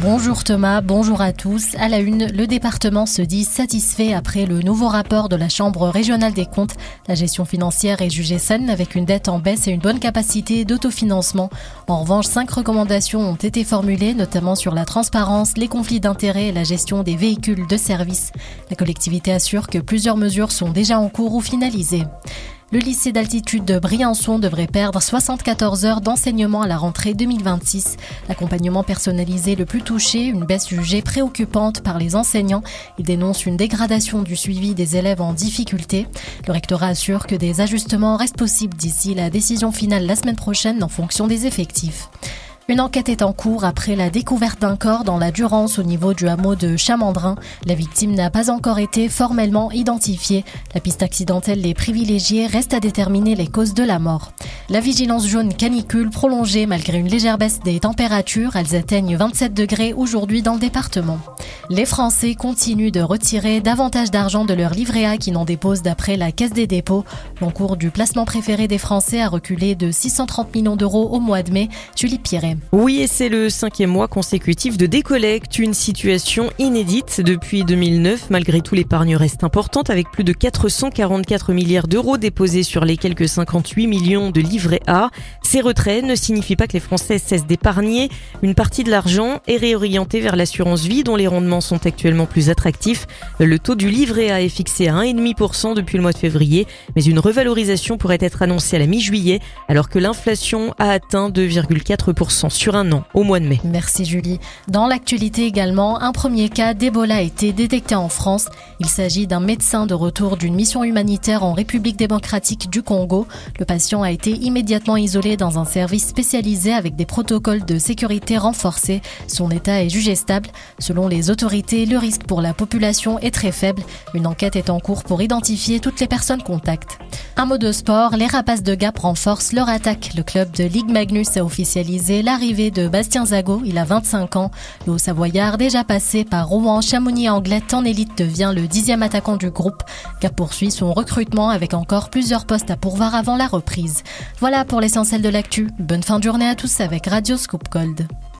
Bonjour Thomas, bonjour à tous. À la une, le département se dit satisfait après le nouveau rapport de la Chambre régionale des comptes. La gestion financière est jugée saine avec une dette en baisse et une bonne capacité d'autofinancement. En revanche, 5 recommandations ont été formulées, notamment sur la transparence, les conflits d'intérêts et la gestion des véhicules de service. La collectivité assure que plusieurs mesures sont déjà en cours ou finalisées. Le lycée d'altitude de Briançon devrait perdre 74 heures d'enseignement à la rentrée 2026. L'accompagnement personnalisé le plus touché, une baisse jugée préoccupante par les enseignants. Ils dénoncent une dégradation du suivi des élèves en difficulté. Le rectorat assure que des ajustements restent possibles d'ici la décision finale la semaine prochaine en fonction des effectifs. Une enquête est en cours après la découverte d'un corps dans la Durance au niveau du hameau de Chamandrin. La victime n'a pas encore été formellement identifiée. La piste accidentelle est privilégiée, reste à déterminer les causes de la mort. La vigilance jaune canicule prolongée malgré une légère baisse des températures. Elles atteignent 27 degrés aujourd'hui dans le département. Les Français continuent de retirer davantage d'argent de leur livret A qui n'en dépose d'après la Caisse des dépôts. L'encours du placement préféré des Français a reculé de 630 millions d'euros au mois de mai. Julie Pirret. Oui, et c'est le 5e mois consécutif de décollecte, une situation inédite depuis 2009. Malgré tout, l'épargne reste importante avec plus de 444 milliards d'euros déposés sur les quelques 58 millions de livrets A. Ces retraits ne signifient pas que les Français cessent d'épargner. Une partie de l'argent est réorientée vers l'assurance vie dont les rendements sont actuellement plus attractifs. Le taux du livret A est fixé à 1,5% depuis le mois de février, mais une revalorisation pourrait être annoncée à la mi-juillet alors que l'inflation a atteint 2,4% sur un an au mois de mai. Merci Julie. Dans l'actualité également, un premier cas d'Ebola a été détecté en France. Il s'agit d'un médecin de retour d'une mission humanitaire en République démocratique du Congo. Le patient a été immédiatement isolé dans un service spécialisé avec des protocoles de sécurité renforcés. Son état est jugé stable. Selon les autorités, le risque pour la population est très faible. Une enquête est en cours pour identifier toutes les personnes contacts. Un mot de sport, les Rapaces de Gap renforcent leur attaque. Le club de Ligue Magnus a officialisé l'arrivée de Bastien Zago, il a 25 ans. Le Haut-Savoyard, déjà passé par Rouen, Chamonix et Anglette en élite, devient le 10e attaquant du groupe. Gap poursuit son recrutement avec encore plusieurs postes à pourvoir avant la reprise. Voilà pour l'essentiel de l'actu. Bonne fin de journée à tous avec Radio Scoop Gold.